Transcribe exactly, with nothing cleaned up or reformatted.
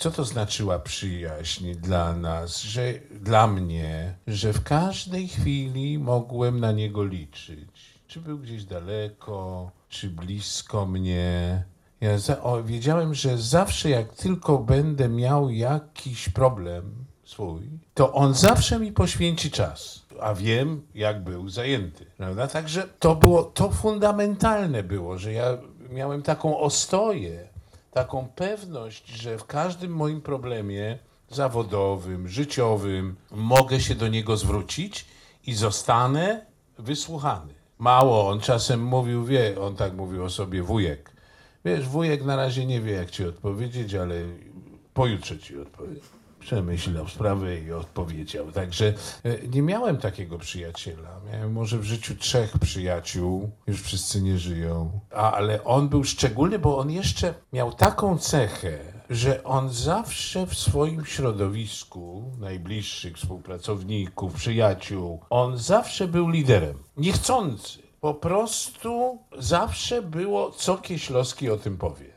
Co to znaczyła przyjaźń dla nas, że dla mnie, że w każdej chwili mogłem na niego liczyć. Czy był gdzieś daleko, czy blisko mnie. Ja za, o, wiedziałem, że zawsze jak tylko będę miał jakiś problem swój, to on zawsze mi poświęci czas. A wiem, jak był zajęty. Prawda? Także to było, to fundamentalne było, że ja miałem taką ostoję, taką pewność, że w każdym moim problemie zawodowym, życiowym mogę się do niego zwrócić i zostanę wysłuchany. Mało, on czasem mówił, wie, on tak mówił o sobie, wujek. Wiesz, wujek na razie nie wie, jak ci odpowiedzieć, ale pojutrze ci odpowie. Przemyślał sprawę i odpowiedział. Także e, nie miałem takiego przyjaciela. Miałem może w życiu trzech przyjaciół, już wszyscy nie żyją. A, ale on był szczególny, bo on jeszcze miał taką cechę, że on zawsze w swoim środowisku, najbliższych współpracowników, przyjaciół, on zawsze był liderem. Niechcący. Po prostu zawsze było, co Kieślowski o tym powie.